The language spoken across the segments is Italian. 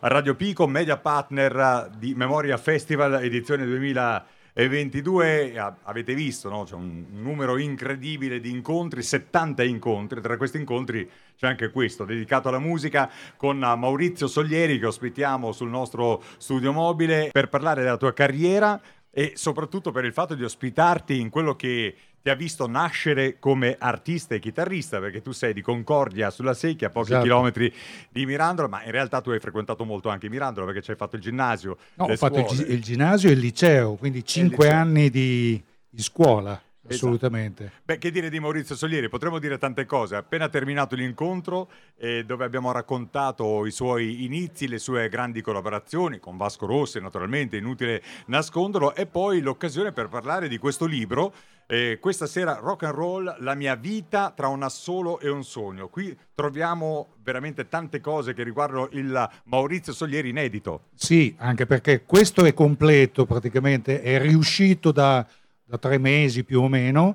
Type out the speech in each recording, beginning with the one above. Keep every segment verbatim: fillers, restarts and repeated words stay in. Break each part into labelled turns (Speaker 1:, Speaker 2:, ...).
Speaker 1: A Radio Pico, media partner di Memoria Festival edizione duemilaventidue. Avete visto, no? C'è un numero incredibile di incontri, settanta incontri. Tra questi incontri c'è anche questo, dedicato alla musica, con Maurizio Soglieri, che ospitiamo sul nostro studio mobile per parlare della tua carriera e soprattutto per il fatto di ospitarti in quello che ti ha visto nascere come artista e chitarrista, perché tu sei di Concordia sulla Secchia, a pochi
Speaker 2: esatto.
Speaker 1: chilometri di Mirandola, ma in realtà tu hai frequentato molto anche Mirandola, perché ci hai fatto il ginnasio.
Speaker 2: No,
Speaker 1: le
Speaker 2: ho fatto il,
Speaker 1: scuole.
Speaker 2: gi- il ginnasio e il liceo, quindi cinque
Speaker 1: liceo.
Speaker 2: anni di, di scuola,
Speaker 1: Esatto.
Speaker 2: assolutamente.
Speaker 1: Beh, che dire di Maurizio Soglieri? Potremmo dire tante cose. Appena terminato l'incontro, eh, dove abbiamo raccontato i suoi inizi, le sue grandi collaborazioni con Vasco Rossi, naturalmente, inutile nasconderlo, e poi l'occasione per parlare di questo libro. Eh, questa sera Rock and Roll, la mia vita tra un assolo e un sogno. Qui troviamo veramente tante cose che riguardano il Maurizio Soglieri inedito.
Speaker 2: Sì, anche perché questo è completo praticamente, è riuscito da, da tre mesi più o meno.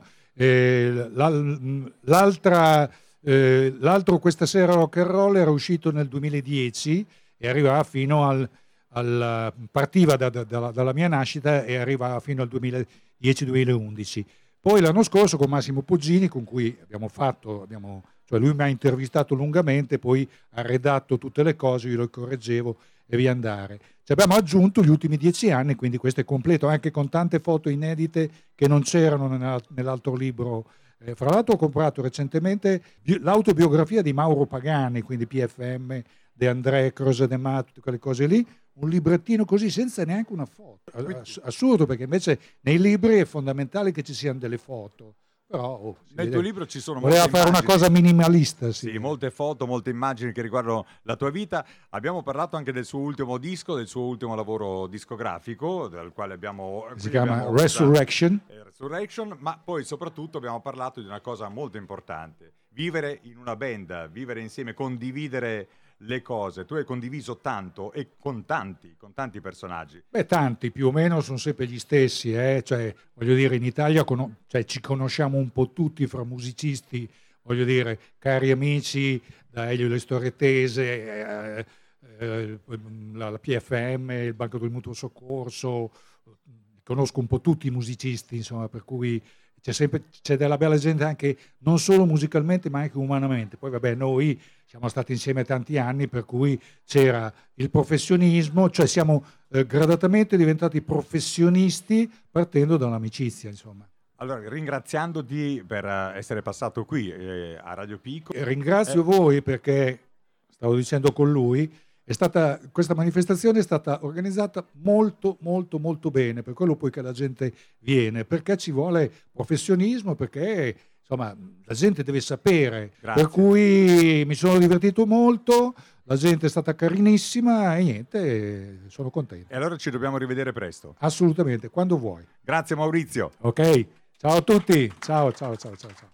Speaker 2: Eh, l'al- l'altra, eh, l'altro questa sera Rock and Roll era uscito nel duemiladieci e arrivava fino al, al partiva da, da, dalla, dalla mia nascita e arrivava fino al duemiladieci duemilaundici. Poi l'anno scorso con Massimo Poggini, con cui abbiamo fatto, abbiamo, cioè lui mi ha intervistato lungamente, poi ha redatto tutte le cose, io lo correggevo e via andare. Ci abbiamo aggiunto gli ultimi dieci anni, quindi questo è completo, anche con tante foto inedite che non c'erano nella, nell'altro libro. Eh, fra l'altro ho comprato recentemente l'autobiografia di Mauro Pagani, quindi P F M, De André, Croce de Mar, tutte quelle cose lì, un librettino così senza neanche una foto. Assurdo, perché invece nei libri è fondamentale che ci siano delle foto. Però oh,
Speaker 1: nel tuo libro ci sono
Speaker 2: voleva
Speaker 1: molte
Speaker 2: fare
Speaker 1: immagini.
Speaker 2: Una cosa minimalista, sì.
Speaker 1: Sì, molte foto, molte immagini che riguardano la tua vita. Abbiamo parlato anche del suo ultimo disco, del suo ultimo lavoro discografico, del quale abbiamo
Speaker 2: si chiama
Speaker 1: abbiamo
Speaker 2: Resurrection.
Speaker 1: usato, eh, Resurrection, ma poi soprattutto abbiamo parlato di una cosa molto importante: vivere in una band, vivere insieme, condividere le cose. Tu hai condiviso tanto e con tanti, con tanti personaggi.
Speaker 2: Beh, tanti, più o meno sono sempre gli stessi, eh? Cioè, voglio dire, in Italia con- cioè, ci conosciamo un po' tutti fra musicisti, voglio dire, cari amici, da Elio Le Storie Tese, eh, eh, la, la P F M, il Banco del Mutuo Soccorso, conosco un po' tutti i musicisti, insomma, per cui c'è sempre c'è della bella gente anche non solo musicalmente ma anche umanamente. Poi vabbè, noi siamo stati insieme tanti anni, per cui c'era il professionismo, cioè siamo eh, gradatamente diventati professionisti partendo da un'amicizia, insomma.
Speaker 1: Allora, ringraziandoti per essere passato qui eh, a Radio Pico.
Speaker 2: E ringrazio
Speaker 1: eh.
Speaker 2: voi perché, stavo dicendo con lui, è stata, questa manifestazione è stata organizzata molto molto molto bene, per quello poi che la gente viene, perché ci vuole professionismo, perché insomma la gente deve sapere.
Speaker 1: Grazie.
Speaker 2: Per cui mi sono divertito molto, la gente è stata carinissima e niente, sono contento.
Speaker 1: E allora ci dobbiamo rivedere presto.
Speaker 2: Assolutamente, quando vuoi.
Speaker 1: Grazie Maurizio.
Speaker 2: Ok, ciao a tutti, ciao ciao ciao ciao ciao.